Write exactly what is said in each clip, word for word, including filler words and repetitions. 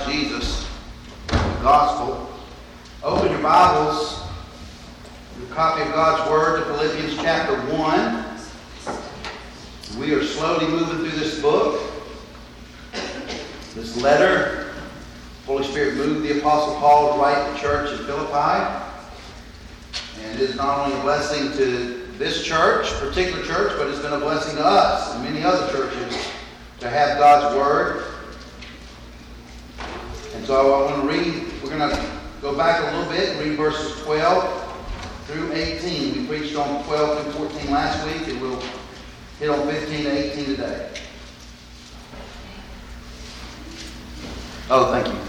Christ Jesus, the gospel. Open your Bibles, your copy of God's Word to Philippians chapter one. We are slowly moving through this book, this letter. The Holy Spirit moved the Apostle Paul to write the church at Philippi. And it is not only a blessing to this church, particular church, but it's been a blessing to us and many other churches to have God's Word. And so I want to read, we're going to go back a little bit and read verses twelve through eighteen. We preached on twelve through fourteen last week, and we'll hit on fifteen to eighteen today. Oh, thank you.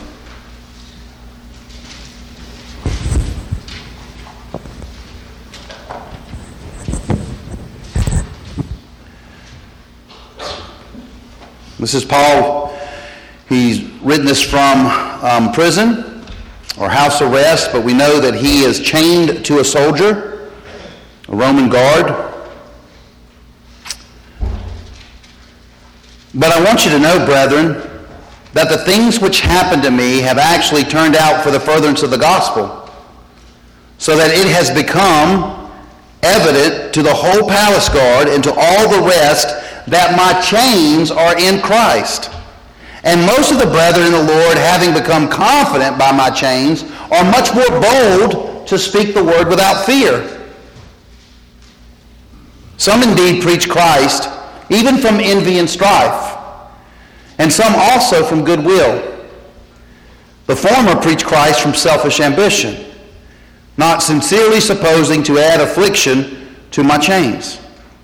This is Paul. He's written this from um, prison or house arrest, but we know that he is chained to a soldier, a Roman guard. But I want you to know, brethren, that the things which happened to me have actually turned out for the furtherance of the gospel, so that it has become evident to the whole palace guard and to all the rest that my chains are in Christ. And most of the brethren in the Lord, having become confident by my chains, are much more bold to speak the word without fear. Some indeed preach Christ, even from envy and strife, and some also from goodwill. The former preach Christ from selfish ambition, not sincerely supposing to add affliction to my chains.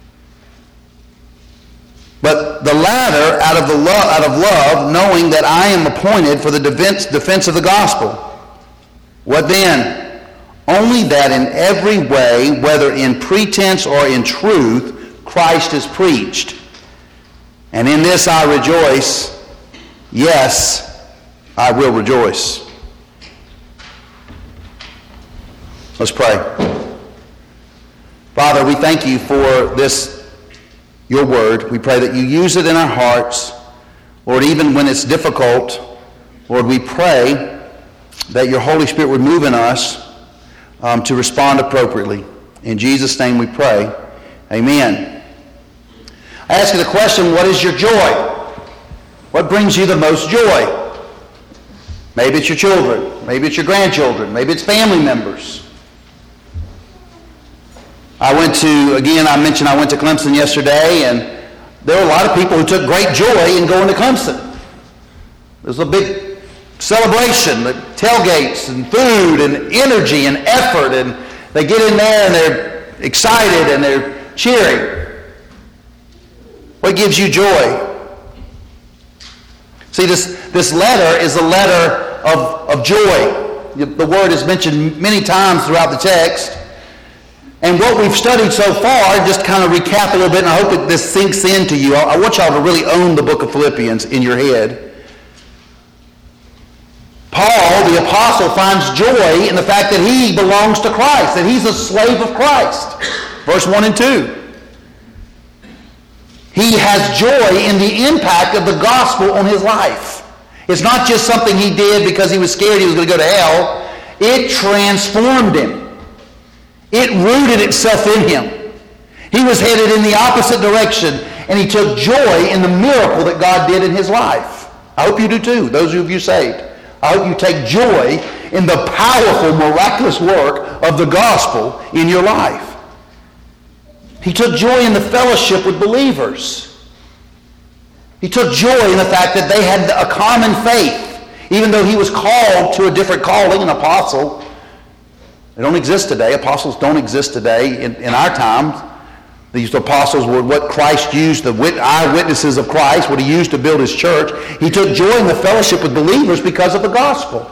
But the latter out of the lo- out of love, knowing that I am appointed for the defense, defense of the gospel. What then? Only that in every way, whether in pretense or in truth, Christ is preached. And in this I rejoice. Yes, I will rejoice. Let's pray. Father, we thank you for this, your word. We pray that you use it in our hearts. Lord, even when it's difficult, Lord, we pray that your Holy Spirit would move in us um, to respond appropriately. In Jesus' name we pray. Amen. I ask you the question, what is your joy? What brings you the most joy? Maybe it's your children. Maybe it's your grandchildren. Maybe it's family members. I went to, again, I mentioned I went to Clemson yesterday, and there were a lot of people who took great joy in going to Clemson. There was a big celebration, the tailgates and food and energy and effort, and they get in there and they're excited and they're cheering. What gives you joy? See, this, this letter is a letter of, of joy. The word is mentioned many times throughout the text. And what we've studied so far, just kind of recap a little bit, and I hope that this sinks into you. I want y'all to really own the book of Philippians in your head. Paul, the apostle, finds joy in the fact that he belongs to Christ, that he's a slave of Christ. Verse one and two. He has joy in the impact of the gospel on his life. It's not just something he did because he was scared he was going to go to hell. It transformed him. It rooted itself in him. He was headed in the opposite direction, and he took joy in the miracle that God did in his life. I hope you do too, those of you saved. I hope you take joy in the powerful, miraculous work of the gospel in your life. He took joy in the fellowship with believers. He took joy in the fact that they had a common faith, even though he was called to a different calling, an apostle. They don't exist today. Apostles don't exist today in, in our times. These apostles were what Christ used, the wit- eyewitnesses of Christ, what he used to build his church. He took joy in the fellowship with believers because of the gospel.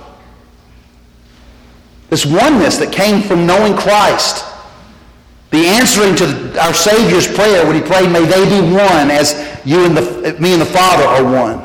This oneness that came from knowing Christ. The answering to our Savior's prayer when he prayed, may they be one as you and the, me and the Father are one.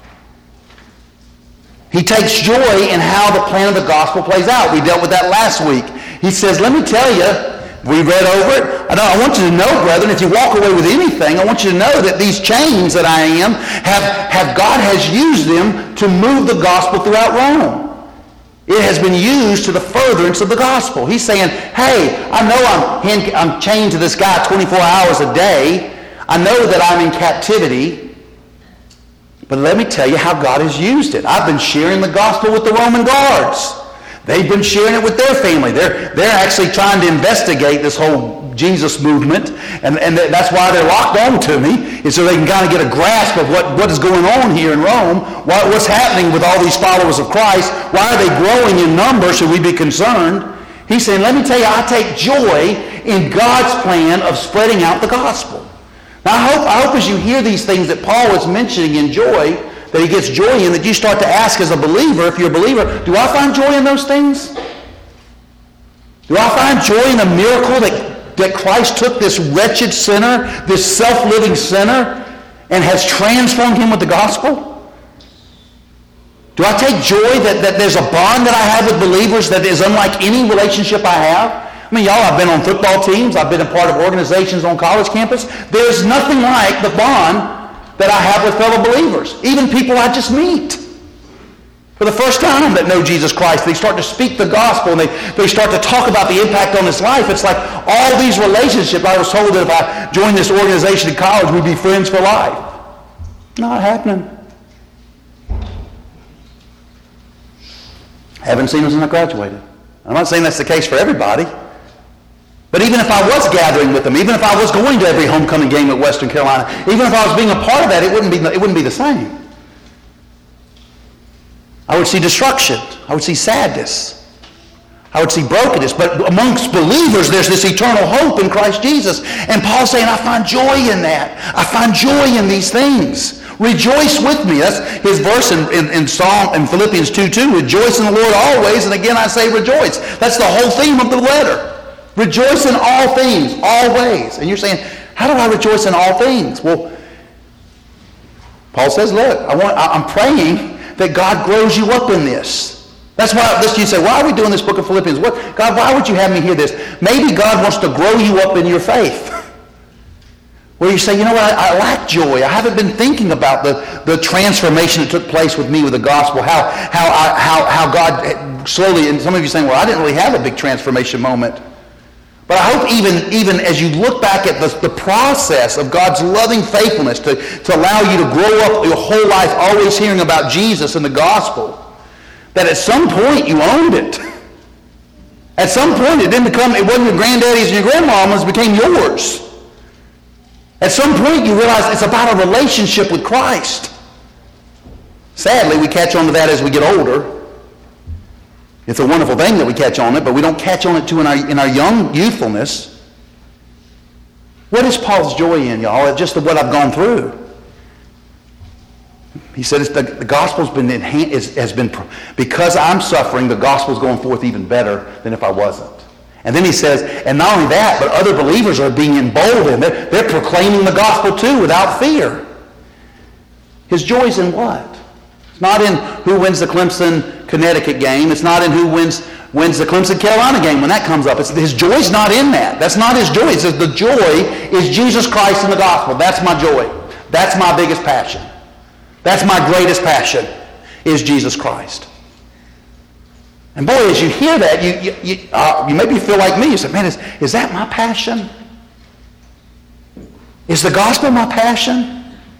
He takes joy in how the plan of the gospel plays out. We dealt with that last week. He says, let me tell you We read over it. I, know, I want you to know, brethren, if you walk away with anything, I want you to know that these chains that I am, have, have God has used them to move the gospel throughout Rome. It has been used to the furtherance of the gospel. He's saying, hey, I know I'm, I'm chained to this guy twenty-four hours a day. I know that I'm in captivity. But let me tell you how God has used it. I've been sharing the gospel with the Roman guards. They've been sharing it with their family. They're, they're actually trying to investigate this whole Jesus movement, and, and that's why they're locked on to me, is so they can kind of get a grasp of what, what is going on here in Rome, what, what's happening with all these followers of Christ. Why are they growing in number? Should we be concerned? He's saying, let me tell you, I take joy in God's plan of spreading out the gospel. Now, I hope, I hope as you hear these things that Paul is mentioning in joy, that he gets joy in, that you start to ask as a believer, if you're a believer, do I find joy in those things? Do I find joy in the miracle that, that Christ took this wretched sinner, this self-living sinner, and has transformed him with the gospel? Do I take joy that, that there's a bond that I have with believers that is unlike any relationship I have? I mean, y'all, I've been on football teams. I've been a part of organizations on college campus. There's nothing like the bond that I have with fellow believers, even people I just meet for the first time that know Jesus Christ. They start to speak the gospel, and they, they start to talk about the impact on his life. It's like all these relationships. I was told that if I joined this organization in college, we'd be friends for life. Not happening. Haven't seen them since I graduated. I'm not saying that's the case for everybody. But even if I was gathering with them, even if I was going to every homecoming game at Western Carolina, even if I was being a part of that, it wouldn't be, it wouldn't be the same. I would see destruction. I would see sadness. I would see brokenness. But amongst believers, there's this eternal hope in Christ Jesus. And Paul's saying, I find joy in that. I find joy in these things. Rejoice with me. That's his verse in, in, in Psalm in Philippians two two. Rejoice in the Lord always. And again, I say rejoice. That's the whole theme of the letter. Rejoice in all things, always. And you're saying, how do I rejoice in all things? Well, Paul says, look, I want, I'm praying that God grows you up in this. That's why this, you say, why are we doing this book of Philippians? What, God, why would you have me hear this? Maybe God wants to grow you up in your faith. Where you say, you know what, I, I lack joy. I haven't been thinking about the, the transformation that took place with me with the gospel, how, how, I, how, how God slowly, and some of you are saying, well, I didn't really have a big transformation moment. But I hope even, even as you look back at the, the process of God's loving faithfulness to, to allow you to grow up your whole life always hearing about Jesus and the gospel, that at some point you owned it. At some point it didn't become, it wasn't your granddaddy's and your grandmama's, it became yours. At some point you realize it's about a relationship with Christ. Sadly, we catch on to that as we get older. It's a wonderful thing that we catch on it, but we don't catch on it too in our, in our young youthfulness. What is Paul's joy in, y'all? It's just what I've gone through. He said it's the, the gospel's been enhanced, has been, because I'm suffering, the gospel's going forth even better than if I wasn't. And then he says, and not only that, but other believers are being emboldened. They're, they're proclaiming the gospel too without fear. His joy's in what? It's not in who wins the Clemson-Connecticut game. It's not in who wins wins the Clemson-Carolina game when that comes up. It's, his joy's not in that. That's not his joy. It says the joy is Jesus Christ and the gospel. That's my joy. That's my biggest passion. That's my greatest passion, is Jesus Christ. And boy, as you hear that, you you, you, uh, you maybe feel like me. You say, man, is, is that my passion? Is the gospel my passion?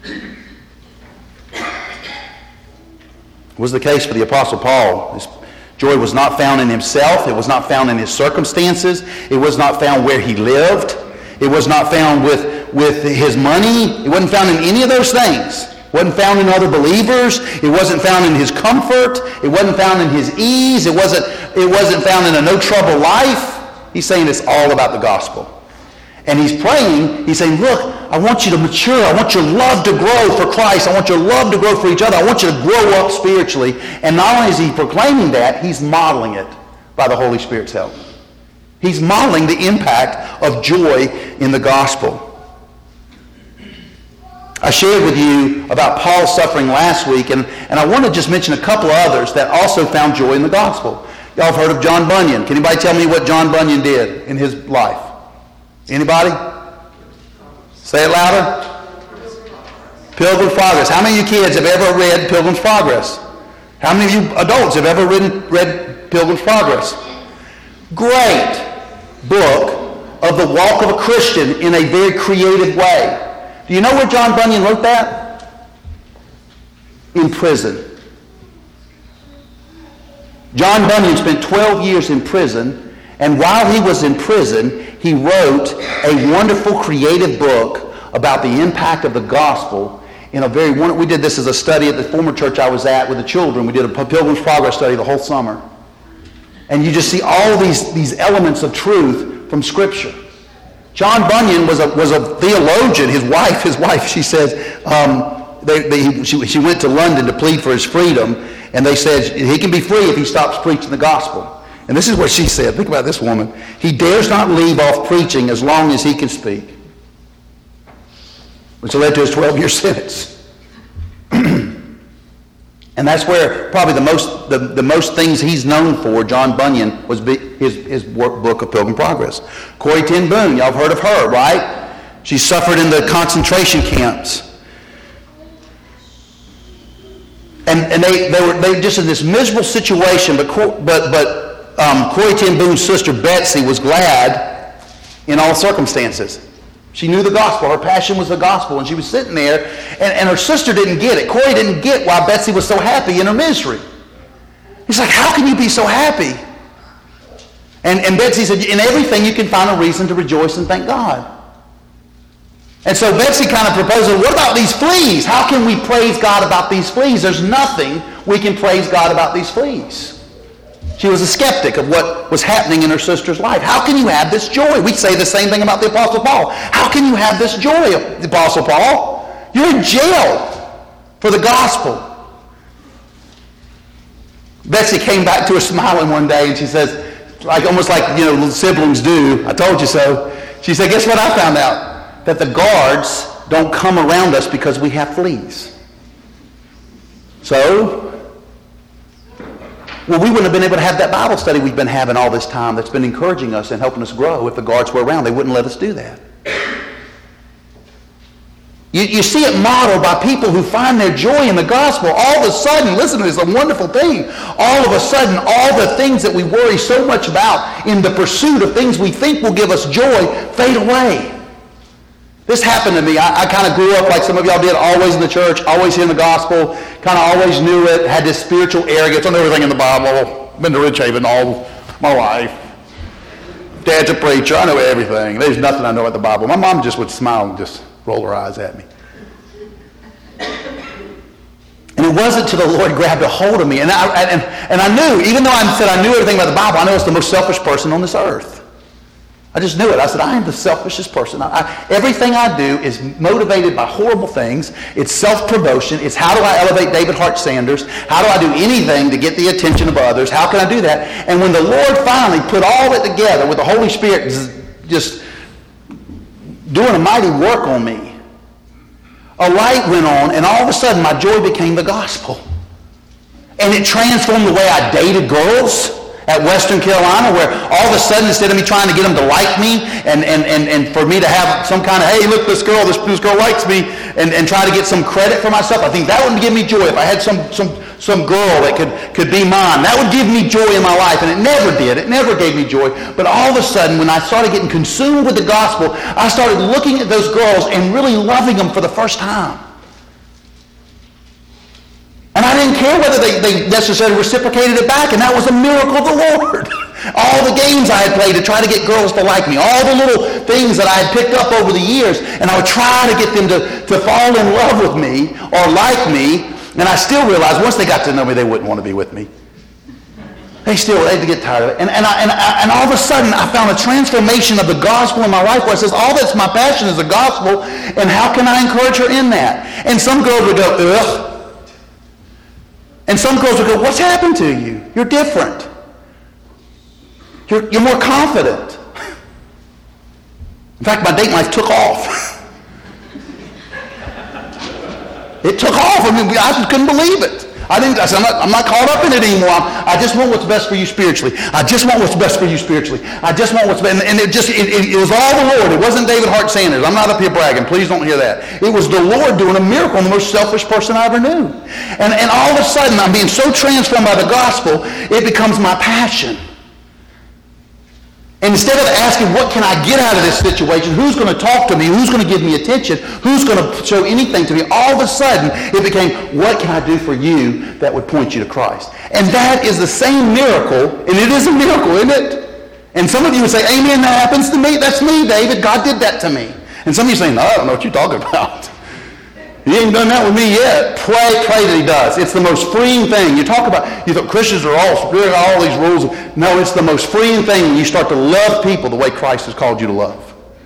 It was the case for the Apostle Paul. His joy was not found in himself. It was not found in his circumstances. It was not found where he lived. It was not found with, with his money. It wasn't found in any of those things. It wasn't found in other believers. It wasn't found in his comfort. It wasn't found in his ease. It wasn't, it wasn't found in a no-trouble life. He's saying it's all about the gospel. And he's praying, he's saying, look, I want you to mature. I want your love to grow for Christ. I want your love to grow for each other. I want you to grow up spiritually. And not only is he proclaiming that, he's modeling it by the Holy Spirit's help. He's modeling the impact of joy in the gospel. I shared with you about Paul's suffering last week, and, and I want to just mention a couple of others that also found joy in the gospel. Y'all have heard of John Bunyan. Can anybody tell me what John Bunyan did in his life? Anybody? Say it louder. Pilgrim's Progress. How many of you kids have ever read Pilgrim's Progress? How many of you adults have ever read, read Pilgrim's Progress? Great book of the walk of a Christian in a very creative way. Do you know where John Bunyan wrote that? In prison. John Bunyan spent twelve years in prison, and while he was in prison, he wrote a wonderful creative book about the impact of the gospel in a very wonderful... We did this as a study at the former church I was at with the children. We did a Pilgrim's Progress study the whole summer. And you just see all these, these elements of truth from Scripture. John Bunyan was a, was a theologian. His wife, his wife, she says, um, they, they, she, she went to London to plead for his freedom, and they said he can be free if he stops preaching the gospel. And this is what she said. Think about this woman. He dares not leave off preaching as long as he can speak. Which led to his twelve-year sentence. And that's where probably the most the, the most things he's known for, John Bunyan, was his, his work, book of Pilgrim's Progress. Corrie ten Boom, y'all have heard of her, right? She suffered in the concentration camps. And, and they, they were they were just in this miserable situation, but but but um, Corrie ten Boom's sister Betsy was glad in all circumstances. She knew the gospel. Her passion was the gospel. And she was sitting there, and, and her sister didn't get it. Corrie didn't get why Betsy was so happy in her misery. He's like, how can you be so happy? And, and Betsy said, in everything you can find a reason to rejoice and thank God. And so Betsy kind of proposed, what about these fleas? How can we praise God about these fleas? There's nothing we can praise God about these fleas. She was a skeptic of what was happening in her sister's life. How can you have this joy? We say the same thing about the Apostle Paul. How can you have this joy of the Apostle Paul? You're in jail for the gospel. Betsy came back to her smiling one day, and she says, like almost like, you know, siblings do, I told you so. She said, guess what I found out? That the guards don't come around us because we have fleas. So... Well, we wouldn't have been able to have that Bible study we've been having all this time that's been encouraging us and helping us grow if the guards were around. They wouldn't let us do that. You, you see it modeled by people who find their joy in the gospel. All of a sudden, listen, it's a wonderful thing. All of a sudden, all the things that we worry so much about in the pursuit of things we think will give us joy fade away. This happened to me. I, I kind of grew up like some of y'all did, always in the church, always hearing the gospel, kind of always knew it, had this spiritual arrogance. I know everything in the Bible. Been to Ridgehaven all my life. Dad's a preacher. I know everything. There's nothing I know about the Bible. My mom just would smile and just roll her eyes at me. And it wasn't until the Lord grabbed a hold of me. And I, and, and I knew, even though I said I knew everything about the Bible, I know I was the most selfish person on this earth. I just knew it. I said, I am the selfishest person. I, I, everything I do is motivated by horrible things. It's self-promotion. It's how do I elevate David Hart Sanders? How do I do anything to get the attention of others? How can I do that? And when the Lord finally put all of it together with the Holy Spirit just doing a mighty work on me, a light went on, and all of a sudden my joy became the gospel. And it transformed the way I dated girls at Western Carolina, where all of a sudden, instead of me trying to get them to like me and, and, and, and for me to have some kind of, hey, look, this girl, this, this girl likes me, and, and try to get some credit for myself, I think that would give me joy. If I had some some some girl that could, could be mine, that would give me joy in my life. And it never did. It never gave me joy. But all of a sudden, when I started getting consumed with the gospel, I started looking at those girls and really loving them for the first time. And I didn't care whether they, they necessarily reciprocated it back, and that was a miracle of the Lord. All the games I had played to try to get girls to like me, all the little things that I had picked up over the years, and I would try to get them to, to fall in love with me or like me, and I still realized once they got to know me, they wouldn't want to be with me. They still, they had to get tired of it. And, and, I, and, I, and all of a sudden, I found a transformation of the gospel in my life where it says, all that's my passion is the gospel, and how can I encourage her in that? And some girls would go, ugh. And some girls would go, what's happened to you? You're different. You're, you're more confident. In fact, my dating life took off. It took off. I mean, I just couldn't believe it. I didn't. I said, I'm not, I'm not caught up in it anymore. I'm, I just want what's best for you spiritually. I just want what's best for you spiritually. I just want what's best. And, and it just, it, it, it was all the Lord. It wasn't David Hart Sanders. I'm not up here bragging. Please don't hear that. It was the Lord doing a miracle on the most selfish person I ever knew. And, and all of a sudden, I'm being so transformed by the gospel, it becomes my passion. And instead of asking, what can I get out of this situation? Who's going to talk to me? Who's going to give me attention? Who's going to show anything to me? All of a sudden, it became, what can I do for you that would point you to Christ? And that is the same miracle, and it is a miracle, isn't it? And some of you would say, amen, that happens to me. That's me, David. God did that to me. And some of you say, no, I don't know what you're talking about. He ain't done that with me yet. Pray, pray that he does. It's the most freeing thing. You talk about, you thought Christians are all, all these rules. No, it's the most freeing thing when you start to love people the way Christ has called you to love.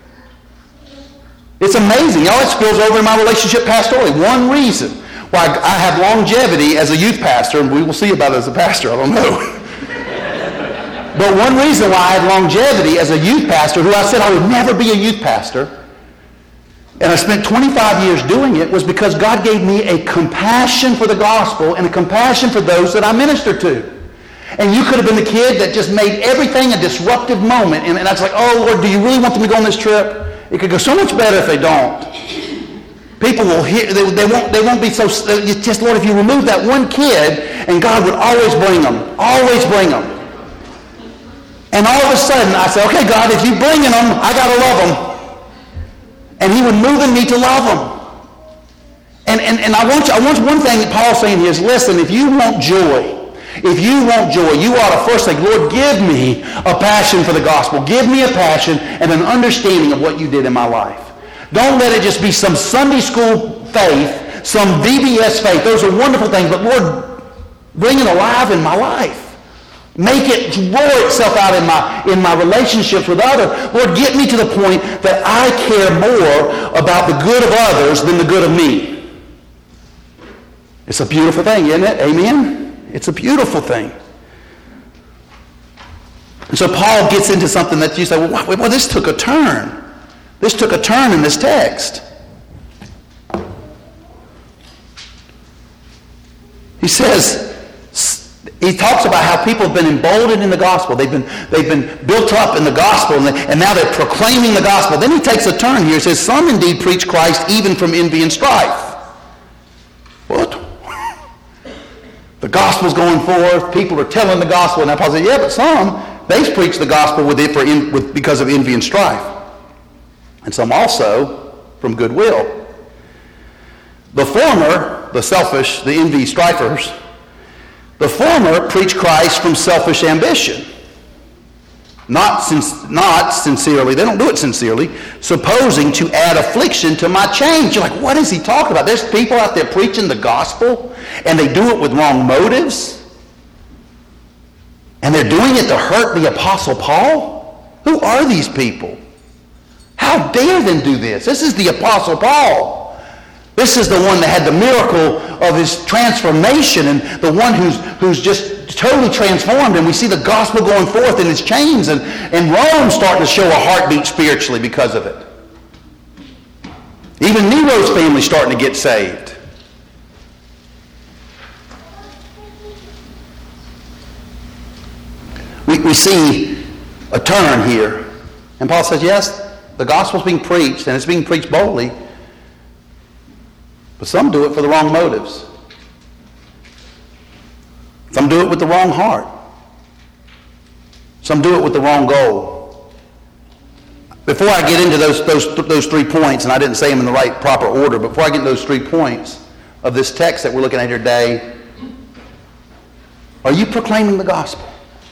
It's amazing. Y'all, it spills over in my relationship pastorally. One reason why I have longevity as a youth pastor, and we will see about it as a pastor, I don't know. But one reason why I had longevity as a youth pastor, who I said I would never be a youth pastor, and I spent twenty-five years doing it, was because God gave me a compassion for the gospel and a compassion for those that I minister to. And you could have been the kid that just made everything a disruptive moment. And, and I was like, oh, Lord, do you really want them to go on this trip? It could go so much better if they don't. People will hear, they, they, won't, they won't be so, just, Lord, if you remove that one kid, and God would always bring them, always bring them. And all of a sudden, I said, okay, God, if you're bringing them, I got to love them. And he would move in me to love them. And, and, and I want you, I want one thing that Paul's saying here is, listen, if you want joy, if you want joy, you ought to first say, Lord, give me a passion for the gospel. Give me a passion and an understanding of what you did in my life. Don't let it just be some Sunday school faith, some V B S faith. Those are wonderful things, but Lord, bring it alive in my life. Make it roar itself out in my, in my relationships with others. Lord, get me to the point that I care more about the good of others than the good of me. It's a beautiful thing, isn't it? Amen? It's a beautiful thing. And so Paul gets into something that you say, well, well, this took a turn. This took a turn in this text. He says, he talks about how people have been emboldened in the gospel. They've been, they've been built up in the gospel, and, they, and now they're proclaiming the gospel. Then he takes a turn here. He says, some indeed preach Christ even from envy and strife. What? The gospel's going forth. People are telling the gospel. And Paul says, yeah, but some, they preach the gospel with it for in, with, because of envy and strife. And some also from goodwill. The former, the selfish, the envy strifers, the former preach Christ from selfish ambition. Not, sin- not sincerely, they don't do it sincerely, supposing to add affliction to my chains. You're like, what is he talking about? There's people out there preaching the gospel, and they do it with wrong motives. And they're doing it to hurt the Apostle Paul? Who are these people? How dare them do this? This is the Apostle Paul. This is the one that had the miracle of his transformation, and the one who's who's just totally transformed, and we see the gospel going forth in his chains, and, and Rome starting to show a heartbeat spiritually because of it. Even Nero's family starting to get saved. We, we see a turn here, and Paul says, yes, the gospel's being preached, and it's being preached boldly, but some do it for the wrong motives. Some do it with the wrong heart. Some do it with the wrong goal. Before I get into those, those, those three points, and I didn't say them in the right proper order, before I get into those three points of this text that we're looking at here today, are you proclaiming the gospel?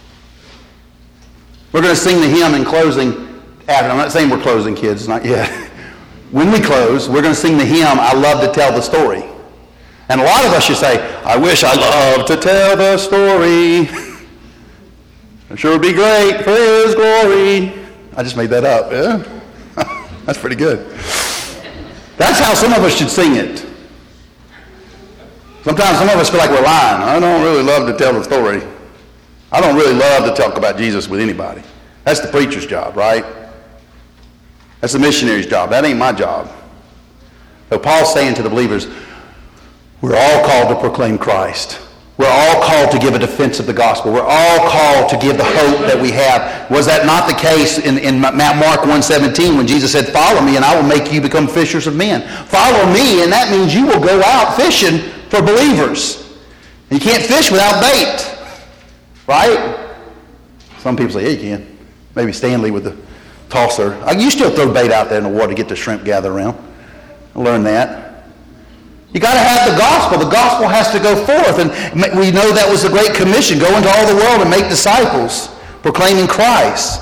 We're going to sing the hymn in closing. I'm not saying we're closing, kids, not yet. When we close, we're going to sing the hymn, I Love to Tell the Story. And a lot of us should say, I wish I loved to tell the story. It sure would be great for his glory. I just made that up, yeah? That's pretty good. That's how some of us should sing it. Sometimes some of us feel like we're lying. I don't really love to tell the story. I don't really love to talk about Jesus with anybody. That's the preacher's job, right? That's the missionary's job. That ain't my job. So Paul's saying to the believers, We're all called to proclaim Christ. We're all called to give a defense of the gospel. We're all called to give the hope that we have. Was that not the case in, in Mark one seventeen when Jesus said, follow me and I will make you become fishers of men? Follow me, and that means you will go out fishing for believers. And you can't fish without bait, right? Some people say, yeah, you can. Maybe Stanley with the tosser. You still throw bait out there in the water to get the shrimp gathered around. I learned that. You got to have the gospel. The gospel has to go forth. And we know that was the Great Commission. Go into all the world and make disciples, proclaiming Christ.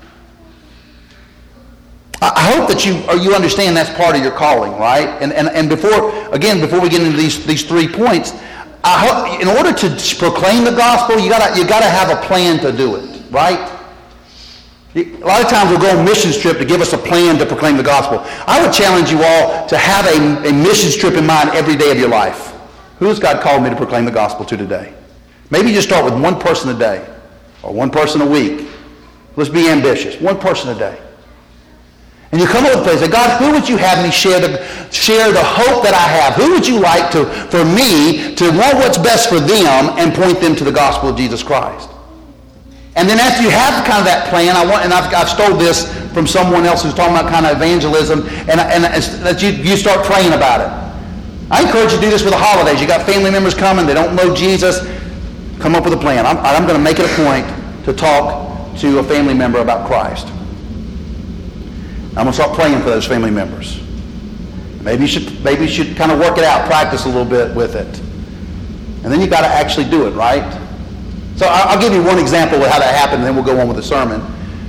I hope that you you understand that's part of your calling, right? And and, and before, again, before we get into these, these three points, I hope in order to proclaim the gospel, you got you got to have a plan to do it, right? A lot of times we'll go on a missions trip to give us a plan to proclaim the gospel. I would challenge you all to have a, a missions trip in mind every day of your life. Who has God called me to proclaim the gospel to today? Maybe just start with one person a day or one person a week. Let's be ambitious. One person a day. And you come up with a place, say, God, who would you have me share the, share the hope that I have? Who would you like to, for me to want what's best for them and point them to the gospel of Jesus Christ? And then after you have kind of that plan, I want, and I've, I've stole this from someone else who's talking about kind of evangelism, and, and that you, you start praying about it. I encourage you to do this for the holidays. You got family members coming, they don't know Jesus. Come up with a plan. I'm, I'm going to make it a point to talk to a family member about Christ. I'm going to start praying for those family members. Maybe you should, maybe you should kind of work it out, practice a little bit with it. And then you got to actually do it, right? So I'll give you one example of how that happened, and then we'll go on with the sermon.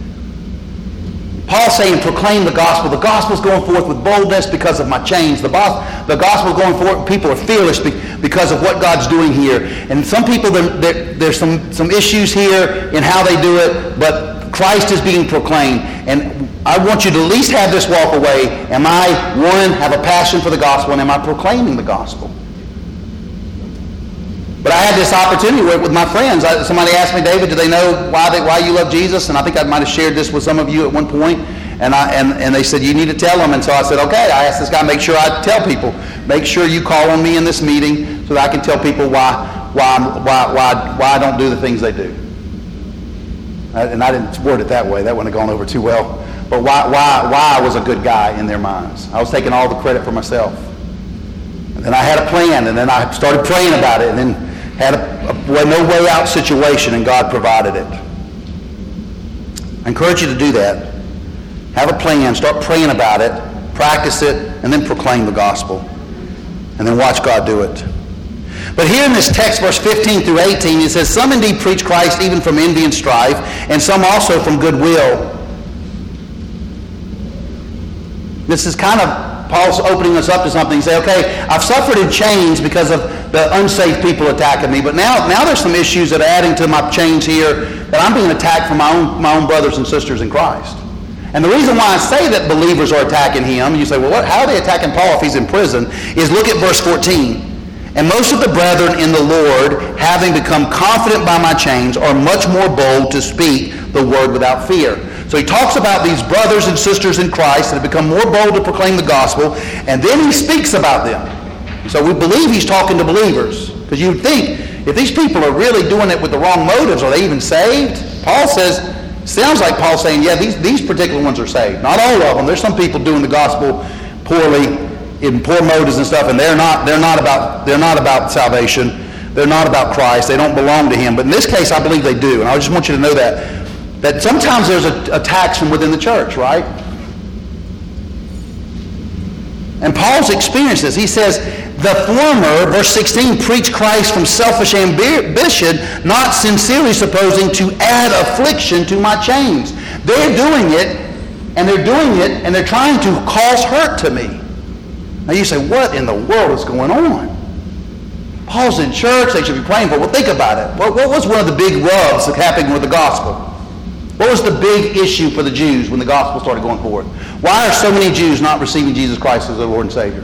Paul's saying, proclaim the gospel. The gospel's going forth with boldness because of my chains. The, bo- the gospel's going forth. People are fearless be- because of what God's doing here. And some people, there, there, there's some, some issues here in how they do it, but Christ is being proclaimed. And I want you to at least have this walk away. Am I, one, have a passion for the gospel, and am I proclaiming the gospel? But I had this opportunity with, with my friends. I, somebody asked me, David, do they know why they, why you love Jesus? And I think I might have shared this with some of you at one point. And I and, and they said, you need to tell them. And so I said, okay. I asked this guy, make sure I tell people. Make sure you call on me in this meeting so that I can tell people why why why why why I don't do the things they do. I, and I didn't word it that way. That wouldn't have gone over too well. But why why why I was a good guy in their minds. I was taking all the credit for myself. And then I had a plan, and then I started praying about it, and then had a, a no way out situation, and God provided it. I encourage you to do that. Have a plan, start praying about it, practice it, and then proclaim the gospel. And then watch God do it. But here in this text, verse fifteen through eighteen, it says, some indeed preach Christ even from envy and strife, and some also from goodwill. This is kind of Paul's opening us up to something. He say, okay, I've suffered in chains because of the unsaved people attacking me, but now, now there's some issues that are adding to my chains here that I'm being attacked from my own, my own brothers and sisters in Christ. And the reason why I say that believers are attacking him, you say, well, what, how are they attacking Paul if he's in prison, is look at verse fourteen. And most of the brethren in the Lord, having become confident by my chains, are much more bold to speak the word without fear. So he talks about these brothers and sisters in Christ that have become more bold to proclaim the gospel, and then he speaks about them. So we believe he's talking to believers. Because you'd think, if these people are really doing it with the wrong motives, are they even saved? Paul says, sounds like Paul's saying, yeah, these, these particular ones are saved. Not all of them. There's some people doing the gospel poorly, in poor motives and stuff, and they're not, they're not about, they're not about salvation. They're not about Christ. They don't belong to him. But in this case, I believe they do. And I just want you to know that. That sometimes there's a, attacks from within the church, right? And Paul's experienced this. He says, the former, verse sixteen, preach Christ from selfish ambition, not sincerely supposing to add affliction to my chains. They're doing it, and they're doing it, and they're trying to cause hurt to me. Now you say, what in the world is going on? Paul's in church, they should be praying for. Well, think about it. What, what was one of the big rubs that happened with the gospel? What was the big issue for the Jews when the gospel started going forward? Why are so many Jews not receiving Jesus Christ as their Lord and Savior?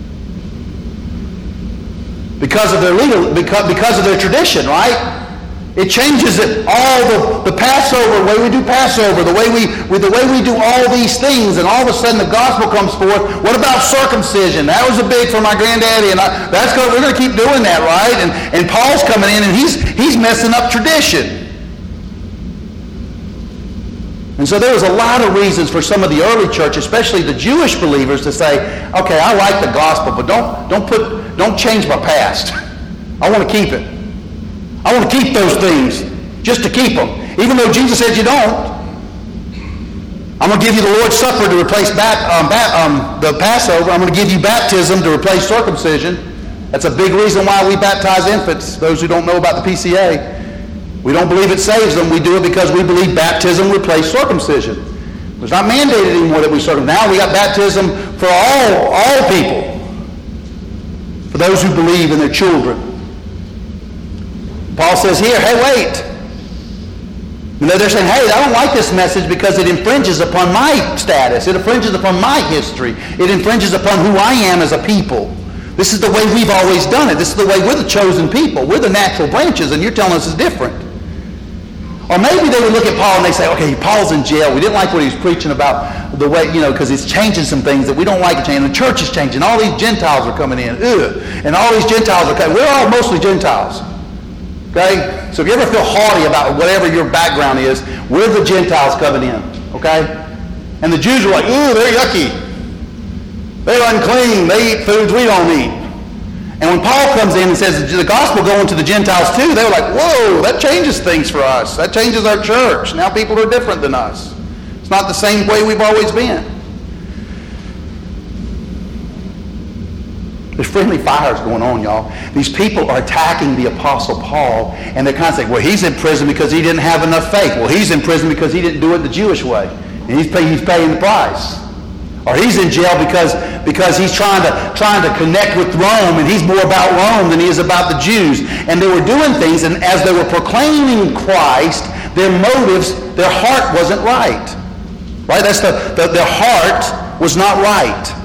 Because of their legal, because, because of their tradition, right? It changes it all, the, the Passover, the way we do Passover, the way we, we the way we do all these things, and all of a sudden the gospel comes forth. What about circumcision? That was a big for my granddaddy, and I, that's going, we're going to keep doing that, right? And, and Paul's coming in, and he's, he's messing up tradition. And so there was a lot of reasons for some of the early church, especially the Jewish believers, to say, okay, I like the gospel, but don't, don't, put, don't change my past. I want to keep it. I want to keep those things, just to keep them. Even though Jesus said you don't. I'm going to give you the Lord's Supper to replace bat, um, bat, um, the Passover. I'm going to give you baptism to replace circumcision. That's a big reason why we baptize infants, those who don't know about the P C A. We don't believe it saves them. We do it because we believe baptism replaced circumcision. It's not mandated anymore that we circumcise. Now we got baptism for all, all people, for those who believe in their children. Paul says here, hey, wait. You know, they're saying, hey, I don't like this message because it infringes upon my status. It infringes upon my history. It infringes upon who I am as a people. This is the way we've always done it. This is the way we're the chosen people. We're the natural branches, and you're telling us it's different. Or maybe they would look at Paul and they say, okay, Paul's in jail. We didn't like what he was preaching about the way, you know, because he's changing some things that we don't like it changing. The church is changing. All these Gentiles are coming in. Ugh. And all these Gentiles are coming. We're all mostly Gentiles. Okay? So if you ever feel haughty about whatever your background is, we're the Gentiles coming in. Okay? And the Jews are like, ooh, they're yucky. They're unclean. They eat foods we don't eat. And when Paul comes in and says the gospel going to the Gentiles too, they were like, whoa, that changes things for us. That changes our church. Now people are different than us. It's not the same way we've always been. There's friendly fires going on, y'all. These people are attacking the Apostle Paul, and they're kind of saying, well, he's in prison because he didn't have enough faith. Well, he's in prison because he didn't do it the Jewish way. And he's, pay, he's paying the price. Or he's in jail because, because he's trying to, trying to connect with Rome, and he's more about Rome than he is about the Jews. And they were doing things, and as they were proclaiming Christ, their motives, their heart wasn't right. Right? That's the, the their heart was not right.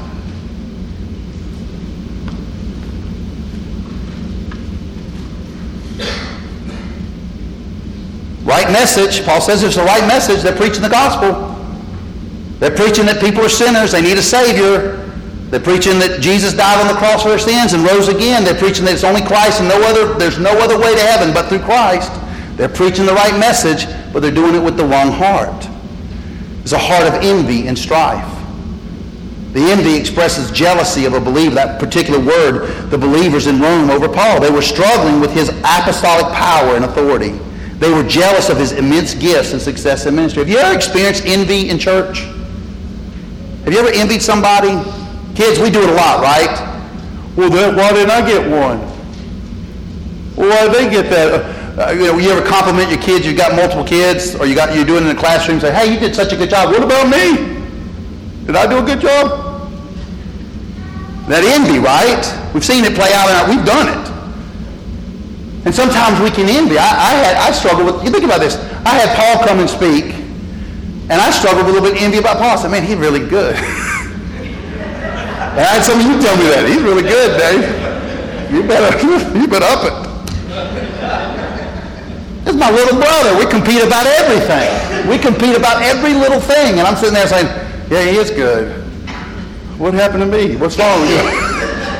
Right message. Paul says it's the right message. They're preaching the gospel. They're preaching that people are sinners. They need a Savior. They're preaching that Jesus died on the cross for their sins and rose again. They're preaching that it's only Christ and no other. There's no other way to heaven but through Christ. They're preaching the right message, but they're doing it with the wrong heart. It's a heart of envy and strife. The envy expresses jealousy of a believer. That particular word, the believers in Rome over Paul. They were struggling with his apostolic power and authority. They were jealous of his immense gifts and success in ministry. Have you ever experienced envy in church? Have you ever envied somebody? Kids, we do it a lot, right? Well, then, why didn't I get one? Well, why did they get that? Uh, you know, you ever compliment your kids? You've got multiple kids, or you got you're doing it in the classroom. Say, hey, you did such a good job. What about me? Did I do a good job? That envy, right? We've seen it play out, and we've done it. And sometimes we can envy. I, I had I struggled with. You think about this. I had Paul come and speak, and I struggled with a little bit of envy about Paul. I said, man, he's really good. And I had some of you tell me that. He's really good, Dave. You better, you better up it. This is my little brother. We compete about everything. We compete about every little thing. And I'm sitting there saying, yeah, he is good. What happened to me? What's wrong with you?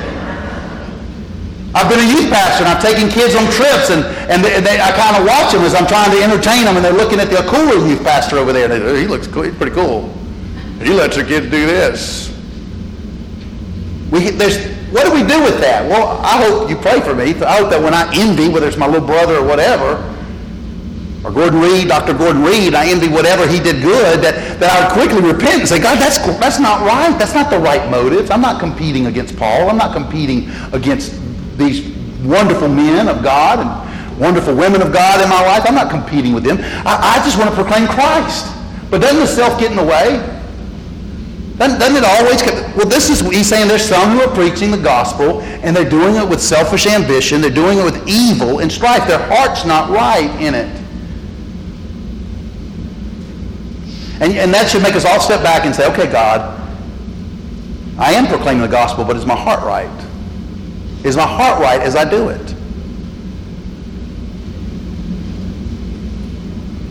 I've been a youth pastor, and I've taken kids on trips, and, and they, they, I kind of watch them as I'm trying to entertain them, and they're looking at the cooler youth pastor over there. And they, oh, he looks cool. He's pretty cool. He lets their kids do this. We, there's, what do we do with that? Well, I hope you pray for me. I hope that when I envy, whether it's my little brother or whatever, or Gordon Reed, Doctor Gordon Reed, I envy whatever he did good, that, that I would quickly repent and say, God, that's that's not right. That's not the right motives. I'm not competing against Paul. I'm not competing against these wonderful men of God and wonderful women of God in my life. I'm not competing with them. I, I just want to proclaim Christ. But doesn't the self get in the way? Doesn't, doesn't it always get... Well, this is... He's saying there's some who are preaching the gospel, and they're doing it with selfish ambition. They're doing it with evil and strife. Their heart's not right in it. And, and that should make us all step back and say, okay, God, I am proclaiming the gospel, but is my heart right? Is my heart right as I do it?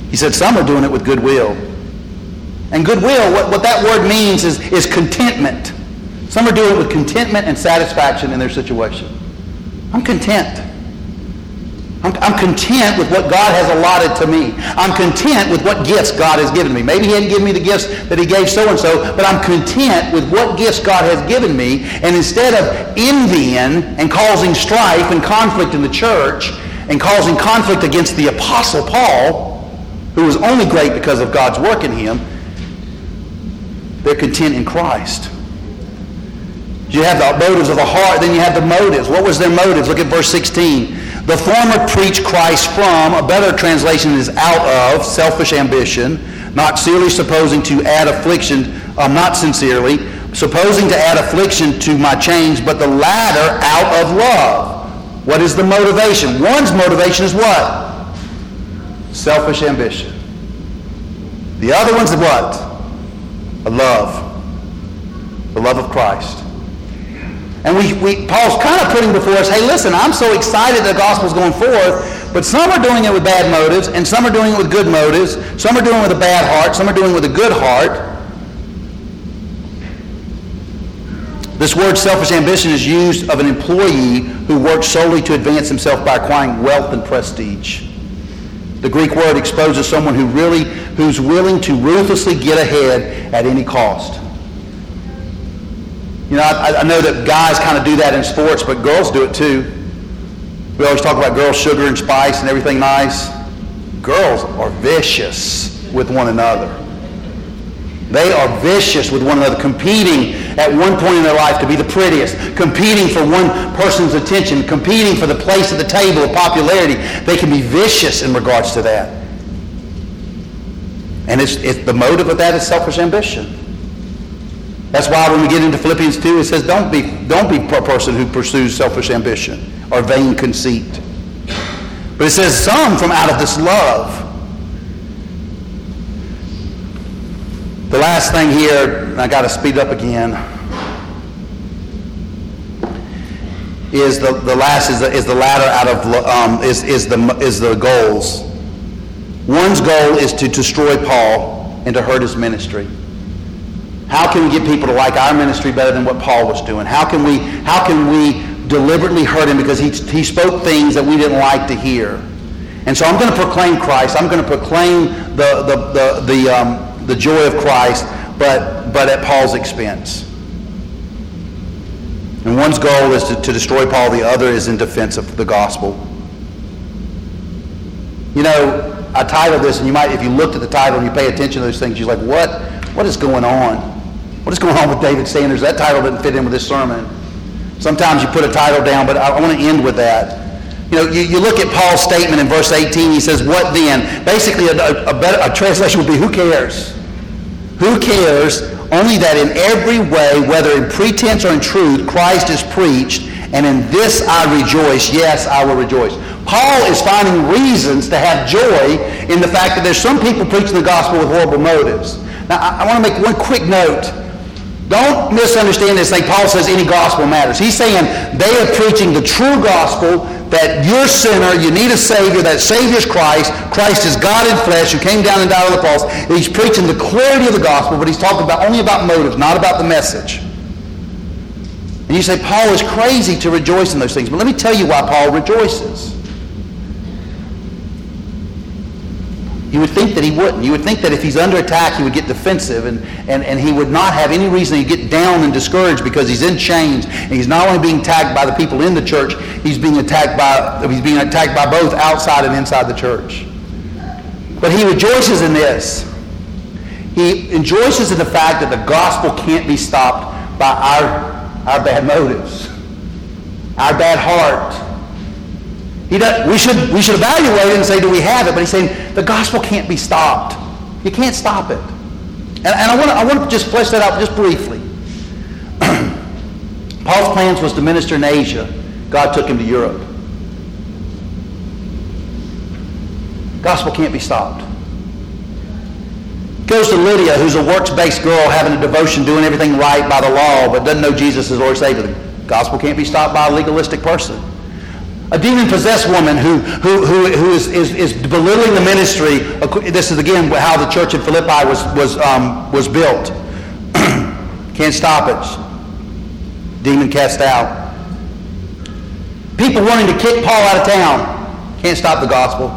He said some are doing it with goodwill. And goodwill, what, what that word means is, is contentment. Some are doing it with contentment and satisfaction in their situation. I'm content. I'm, I'm content with what God has allotted to me. I'm content with what gifts God has given me. Maybe he hadn't given me the gifts that he gave so-and-so, but I'm content with what gifts God has given me. And instead of envying and causing strife and conflict in the church and causing conflict against the Apostle Paul, who was only great because of God's work in him, they're content in Christ. You have the motives of the heart, then you have the motives. What was their motives? Look at verse sixteen. The former preach Christ from, a better translation is out of, selfish ambition, not sincerely supposing to add affliction, um, not sincerely, supposing to add affliction to my chains, but the latter out of love. What is the motivation? One's motivation is what? Selfish ambition. The other one's what? A love. The love of Christ. And we, we, Paul's kind of putting before us, hey, listen, I'm so excited the gospel's going forth, but some are doing it with bad motives, and some are doing it with good motives. Some are doing it with a bad heart. Some are doing it with a good heart. This word selfish ambition is used of an employee who works solely to advance himself by acquiring wealth and prestige. The Greek word exposes someone who really, who's willing to ruthlessly get ahead at any cost. You know, I, I know that guys kind of do that in sports, but girls do it too. We always talk about girls' sugar and spice and everything nice. Girls are vicious with one another. They are vicious with one another, competing at one point in their life to be the prettiest, competing for one person's attention, competing for the place at the table of popularity. They can be vicious in regards to that. And it's, it's the motive of that is selfish ambition. That's why when we get into Philippians two, it says don't be, don't be a person who pursues selfish ambition or vain conceit. But it says some from out of this love. The last thing here, and I got to speed up again, is the, the last is the, is the latter out of um, is is the is the goals. One's goal is to destroy Paul and to hurt his ministry. How can we get people to like our ministry better than what Paul was doing? How can we how can we deliberately hurt him because he he spoke things that we didn't like to hear? And so I'm going to proclaim Christ. I'm going to proclaim the the the the um, the joy of Christ, but but at Paul's expense. And one's goal is to, to destroy Paul. The other is in defense of the gospel. You know, I titled this, and you might, if you looked at the title and you pay attention to those things, you're like, what what is going on? What is going on with David Sanders? That title didn't fit in with this sermon. Sometimes you put a title down, but I, I want to end with that. You know, you, you look at Paul's statement in verse eighteen. He says, what then? Basically, a, a, a, better, a translation would be, who cares? Who cares? Only that in every way, whether in pretense or in truth, Christ is preached, and in this I rejoice. Yes, I will rejoice. Paul is finding reasons to have joy in the fact that there's some people preaching the gospel with horrible motives. Now, I, I want to make one quick note. Don't misunderstand this thing. Paul says any gospel matters. He's saying they are preaching the true gospel, that you're a sinner, you need a Savior, that Savior's Christ. Christ is God in flesh who came down and died on the cross. And he's preaching the clarity of the gospel, but he's talking about only about motives, not about the message. And you say, Paul is crazy to rejoice in those things. But let me tell you why Paul rejoices. You would think that he wouldn't. You would think that if he's under attack, he would get defensive and, and, and he would not have any reason to get down and discouraged because he's in chains. And he's not only being attacked by the people in the church, he's being attacked by he's being attacked by both outside and inside the church. But he rejoices in this. He rejoices in the fact that the gospel can't be stopped by our, our bad motives, our bad heart. He does, we should we should evaluate it and say, do we have it? But he's saying the gospel can't be stopped. You can't stop it. And, and I want to I want to just flesh that out just briefly. Paul's plans was to minister in Asia. God took him to Europe. Gospel can't be stopped. Goes to Lydia, who's a works-based girl having a devotion, doing everything right by the law, but doesn't know Jesus as Lord and Savior. The gospel can't be stopped by a legalistic person. A demon-possessed woman who, who, who, who is, is, is belittling the ministry. This is, again, how the church in Philippi was, was, um, was built. Can't stop it. Demon cast out. People wanting to kick Paul out of town. Can't stop the gospel.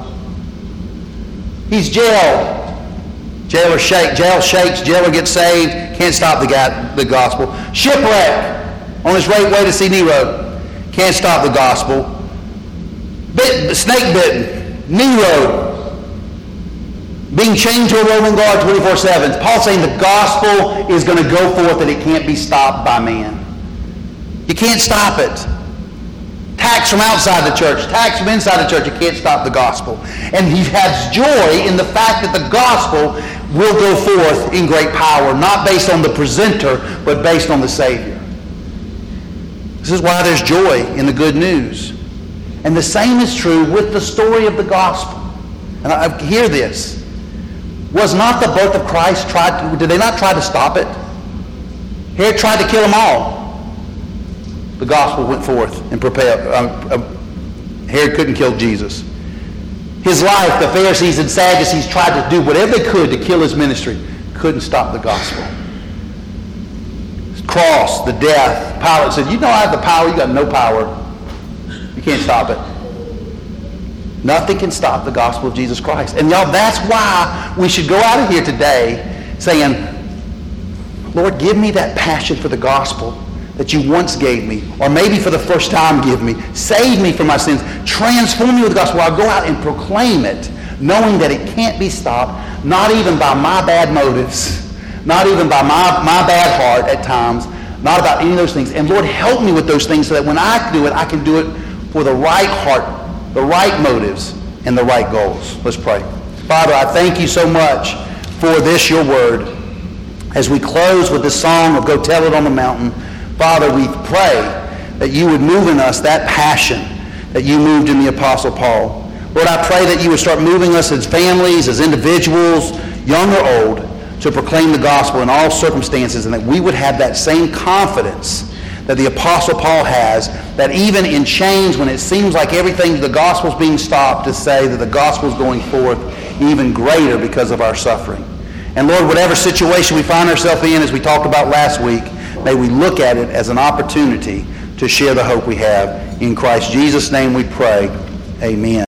He's jailed. Jailer shake, jail shakes, jailer gets saved. Can't stop the, guy, the gospel. Shipwreck on his way to see Nero. Can't stop the gospel. Bit, snake bitten. Nero. Being chained to a Roman guard twenty-four seven. Paul's saying the gospel is going to go forth and it can't be stopped by man. You can't stop it. Attacks from outside the church, attacks from inside the church, you can't stop the gospel. And he has joy in the fact that the gospel will go forth in great power, not based on the presenter, but based on the Savior. This is why there's joy in the good news. And the same is true with the story of the gospel. And I, I hear this. Was not the birth of Christ tried to, did they not try to stop it? Herod tried to kill them all. The gospel went forth and propelled. Uh, uh, Herod couldn't kill Jesus. His life, the Pharisees and Sadducees tried to do whatever they could to kill his ministry. Couldn't stop the gospel. His cross, the death. Pilate said, you know I have the power, you got no power. You can't stop it. Nothing can stop the gospel of Jesus Christ. And y'all, that's why we should go out of here today saying, Lord, give me that passion for the gospel that you once gave me, or maybe for the first time give me. Save me from my sins. Transform me with the gospel. I'll go out and proclaim it, knowing that it can't be stopped, not even by my bad motives, not even by my, my bad heart at times, not about any of those things. And Lord, help me with those things so that when I do it, I can do it for the right heart, the right motives, and the right goals. Let's pray. Father, I thank you so much for this, your word. As we close with this song of Go Tell It on the Mountain, Father, we pray that you would move in us that passion that you moved in the Apostle Paul. Lord, I pray that you would start moving us as families, as individuals, young or old, to proclaim the gospel in all circumstances, and that we would have that same confidence that the Apostle Paul has, that even in chains, when it seems like everything, the gospel's being stopped, to say that the gospel's going forth even greater because of our suffering. And Lord, whatever situation we find ourselves in, as we talked about last week, may we look at it as an opportunity to share the hope we have. In Christ Jesus' name we pray. Amen.